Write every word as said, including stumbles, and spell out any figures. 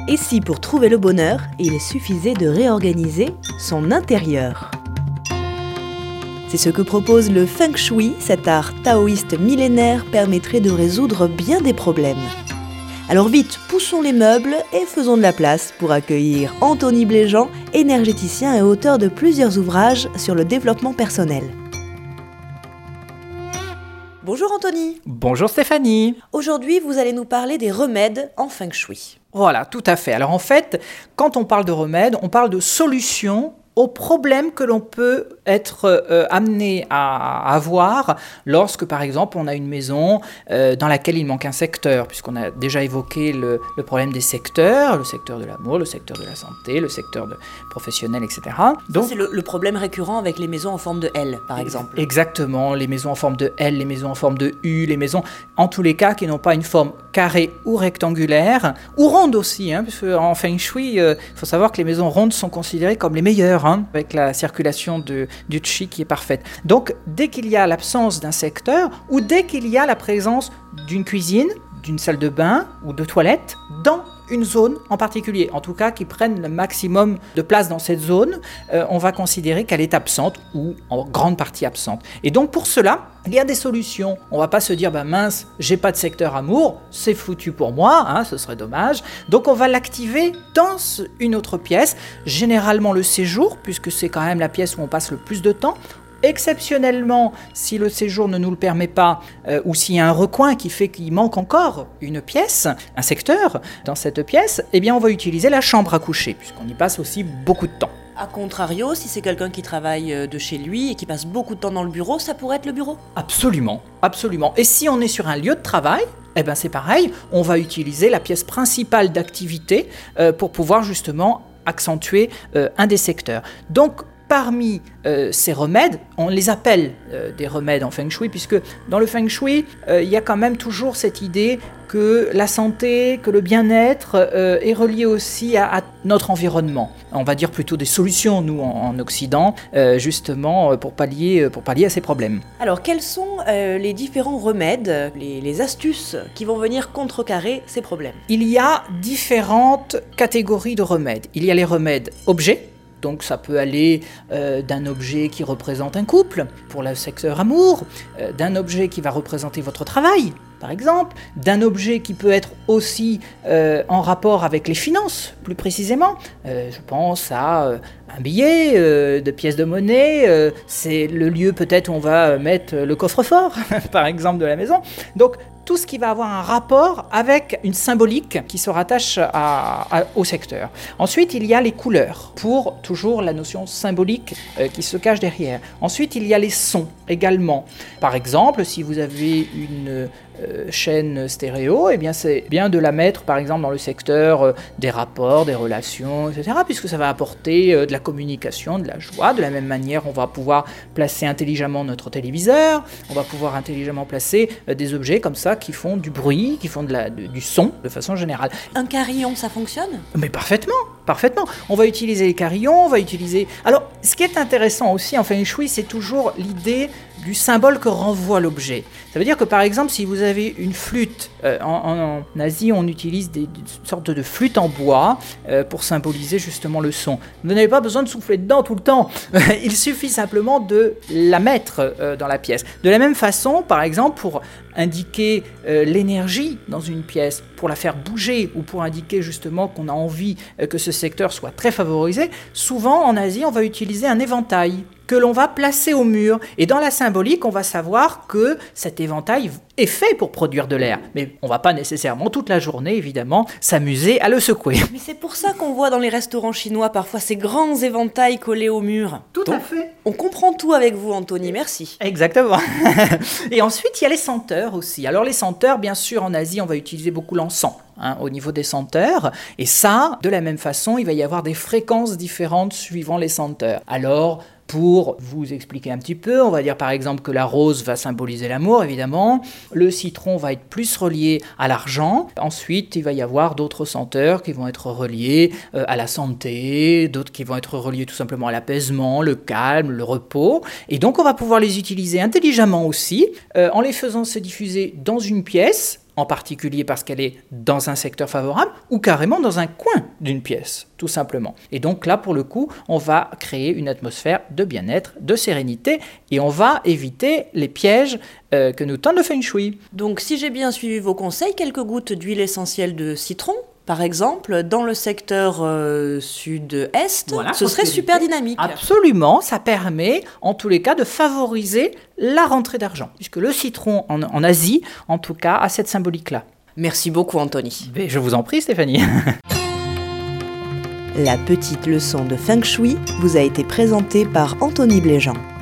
Et si pour trouver le bonheur, il suffisait de réorganiser son intérieur ? C'est ce que propose le Feng Shui, cet art taoïste millénaire permettrait de résoudre bien des problèmes. Alors vite, poussons les meubles et faisons de la place pour accueillir Anthony Bléjean, énergéticien et auteur de plusieurs ouvrages sur le développement personnel. Bonjour Anthony. Bonjour Stéphanie. Aujourd'hui, vous allez nous parler des remèdes en Feng Shui. Voilà, tout à fait. Alors en fait, quand on parle de remèdes, on parle de solutions aux problèmes que l'on peut être euh, amené à, à avoir lorsque, par exemple, on a une maison euh, dans laquelle il manque un secteur, puisqu'on a déjà évoqué le, le problème des secteurs, le secteur de l'amour, le secteur de la santé, le secteur de, professionnel, et cetera. Donc, ça, c'est le, le problème récurrent avec les maisons en forme de L, par exemple. Exactement, les maisons en forme de L, les maisons en forme de U, les maisons, en tous les cas, qui n'ont pas une forme carrée ou rectangulaire, ou ronde aussi, hein, parce qu'en Feng Shui, il euh, faut savoir que les maisons rondes sont considérées comme les meilleures, hein, avec la circulation de, du Qi qui est parfaite. Donc, dès qu'il y a l'absence d'un secteur, ou dès qu'il y a la présence d'une cuisine, d'une salle de bain ou de toilette, dans une zone en particulier, en tout cas qui prenne le maximum de place dans cette zone, euh, on va considérer qu'elle est absente ou en grande partie absente. Et donc pour cela, il y a des solutions. On ne va pas se dire, bah mince, j'ai pas de secteur amour, c'est foutu pour moi, hein, ce serait dommage. Donc on va l'activer dans une autre pièce, généralement le séjour, puisque c'est quand même la pièce où on passe le plus de temps. Exceptionnellement, si le séjour ne nous le permet pas, euh, ou s'il y a un recoin qui fait qu'il manque encore une pièce, un secteur dans cette pièce, eh bien on va utiliser la chambre à coucher, puisqu'on y passe aussi beaucoup de temps. A contrario, si c'est quelqu'un qui travaille de chez lui et qui passe beaucoup de temps dans le bureau, ça pourrait être le bureau ? Absolument, absolument. Et si on est sur un lieu de travail, eh ben c'est pareil, on va utiliser la pièce principale d'activité euh, pour pouvoir justement accentuer euh, un des secteurs. Donc, parmi euh, ces remèdes, on les appelle euh, des remèdes en Feng Shui, puisque dans le Feng Shui, euh, il y a quand même toujours cette idée que la santé, que le bien-être euh, est relié aussi à, à notre environnement. On va dire plutôt des solutions, nous, en, en Occident, euh, justement, pour pallier, pour pallier à ces problèmes. Alors, quels sont euh, les différents remèdes, les, les astuces qui vont venir contrecarrer ces problèmes ? Il y a différentes catégories de remèdes. Il y a les remèdes objets. Donc ça peut aller euh, d'un objet qui représente un couple, pour le secteur amour, euh, d'un objet qui va représenter votre travail, par exemple, d'un objet qui peut être aussi euh, en rapport avec les finances, plus précisément. Euh, je pense à euh, un billet, euh, de pièces de monnaie, euh, c'est le lieu peut-être où on va mettre le coffre-fort, par exemple, de la maison. Donc, tout ce qui va avoir un rapport avec une symbolique qui se rattache à, à, au secteur. Ensuite, il y a les couleurs, pour toujours la notion symbolique euh, qui se cache derrière. Ensuite, il y a les sons également. Par exemple, si vous avez une euh, chaîne stéréo, eh bien, c'est bien de la mettre, par exemple, dans le secteur euh, des rapports, des relations, et cetera, puisque ça va apporter euh, de la communication, de la joie. De la même manière, on va pouvoir placer intelligemment notre téléviseur, on va pouvoir intelligemment placer euh, des objets comme ça, qui font du bruit, qui font de la, de, du son, de façon générale. Un carillon, ça fonctionne ? Mais parfaitement, parfaitement. On va utiliser les carillons, on va utiliser... Alors, ce qui est intéressant aussi en Feng Shui, c'est toujours l'idée du symbole que renvoie l'objet. Ça veut dire que, par exemple, si vous avez une flûte, euh, en, en, en Asie, on utilise des, des sortes de flûtes en bois euh, pour symboliser justement le son. Vous n'avez pas besoin de souffler dedans tout le temps. Il suffit simplement de la mettre euh, dans la pièce. De la même façon, par exemple, pour indiquer euh, l'énergie dans une pièce, pour la faire bouger ou pour indiquer justement qu'on a envie euh, que ce secteur soit très favorisé, souvent en Asie, on va utiliser un éventail que l'on va placer au mur. Et dans la symbolique, on va savoir que cet éventail est fait pour produire de l'air. Mais on ne va pas nécessairement toute la journée, évidemment, s'amuser à le secouer. Mais c'est pour ça qu'on voit dans les restaurants chinois parfois ces grands éventails collés au mur. Tout Donc, à fait. On comprend tout avec vous, Anthony, merci. Exactement. Et ensuite, il y a les senteurs aussi. Alors les senteurs, bien sûr, en Asie, on va utiliser beaucoup l'encens. Hein, au niveau des senteurs, et ça, de la même façon, il va y avoir des fréquences différentes suivant les senteurs. Alors, pour vous expliquer un petit peu, on va dire par exemple que la rose va symboliser l'amour, évidemment, le citron va être plus relié à l'argent, ensuite il va y avoir d'autres senteurs qui vont être reliés euh, à la santé, d'autres qui vont être reliés tout simplement à l'apaisement, le calme, le repos, et donc on va pouvoir les utiliser intelligemment aussi, euh, en les faisant se diffuser dans une pièce, en particulier parce qu'elle est dans un secteur favorable, ou carrément dans un coin d'une pièce, tout simplement. Et donc là, pour le coup, on va créer une atmosphère de bien-être, de sérénité, et on va éviter les pièges euh, que nous tend le Feng Shui. Donc si j'ai bien suivi vos conseils, quelques gouttes d'huile essentielle de citron, par exemple, dans le secteur euh, sud-est, Voilà, ce serait super dynamique. Absolument, ça permet en tous les cas de favoriser la rentrée d'argent, puisque le citron en, en Asie, en tout cas, a cette symbolique-là. Merci beaucoup Anthony. Mais je vous en prie Stéphanie. La petite leçon de Feng Shui vous a été présentée par Anthony Bléjean.